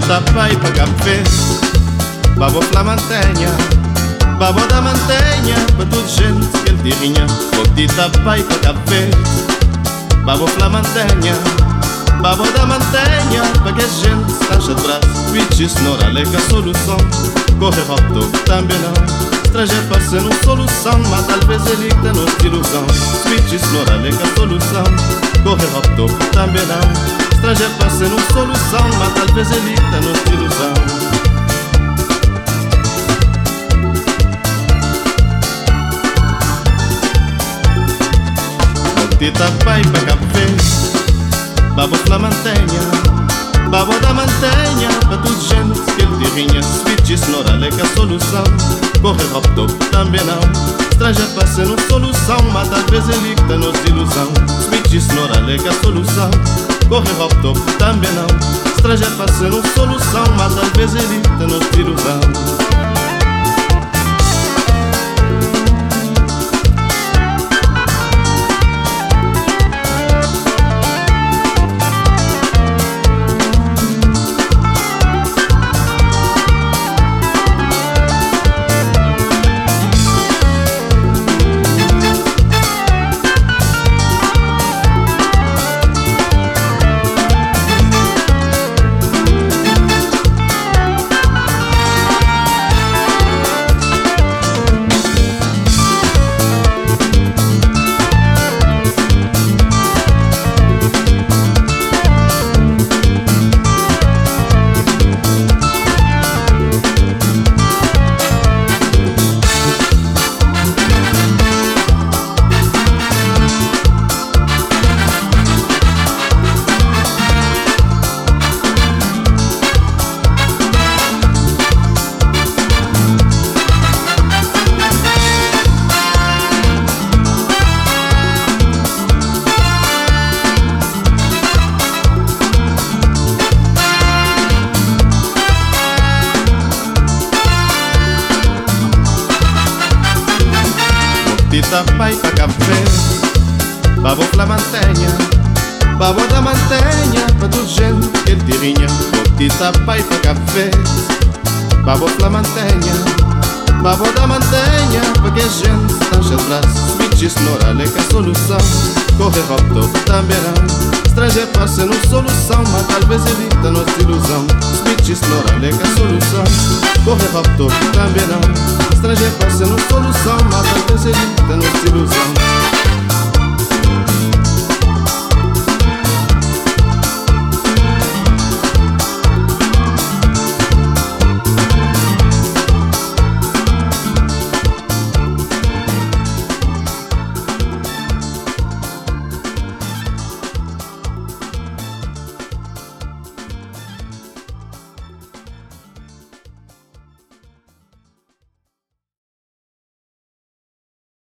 tapai pra café, babo pela mantenha, babo da mantenha, pra toda gente que ele tinha. De tapai pra café, babo pela mantenha, babo da mantenha, pra que a gente esteja atrás. Bichis cenoura, leca solução, corre rápido também não. Estrangeiro parecendo solução, mas talvez ele que tem nossa ilusão. Bichis cenoura, leca solução, corre rápido também não. Estrangeiro parecendo solução, mas talvez ele que tem nossa ilusão. Tita pai pra café, babo pela mantenha, babo da mantenha, pra tudo gente que ele tinha. Switch cenoura, leca solução, corre rápido também não. Estrangeiro parecendo solução, mas talvez ele que tem nossa ilusão. Switch cenoura, leca solução, corre rápido também não. Estrangeiro parecendo solução, mas talvez ele que tem nossa ilusão. Tita pai pra café, babo pela mantenha, babo da mantenha, pra toda gente que ele tinha. Tita pai pra café, babo pela mantenha, babo da mantenha, pra que a gente esteja atrás. Switch cenoura, leca solução, corre rápido também não. Estrangeiro parecendo solução, mas talvez ele tem nossa ilusão. Switch cenoura, leca solução, corre rápido também não. Estrangeiro parecendo solução, mas talvez ele tem nossa ilusão.